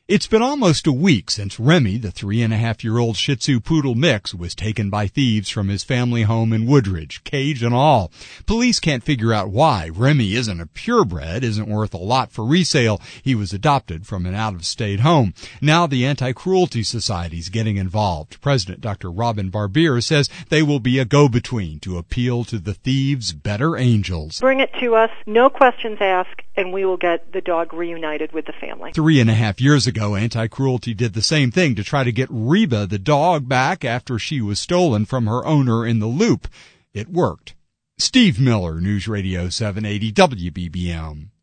It's been almost a week since Remy, the 3.5-year-old Shih Tzu Poodle mix, was taken by thieves from his family home in Woodridge, cage and all. Police can't figure out why. Remy isn't a purebred, isn't worth a lot for resale. He was adopted from an out-of-state home. Now the Anti-Cruelty Society's getting involved. President Dr. Robin Barbier says they will be a go-between to appeal to the thieves' better angels. Bring it to us, no questions asked, and we will get the dog reunited with the family. 3.5 years ago, Anti-Cruelty did the same thing to try to get Reba the dog back after she was stolen from her owner in the Loop. It worked. Steve Miller, News Radio 780 WBBM.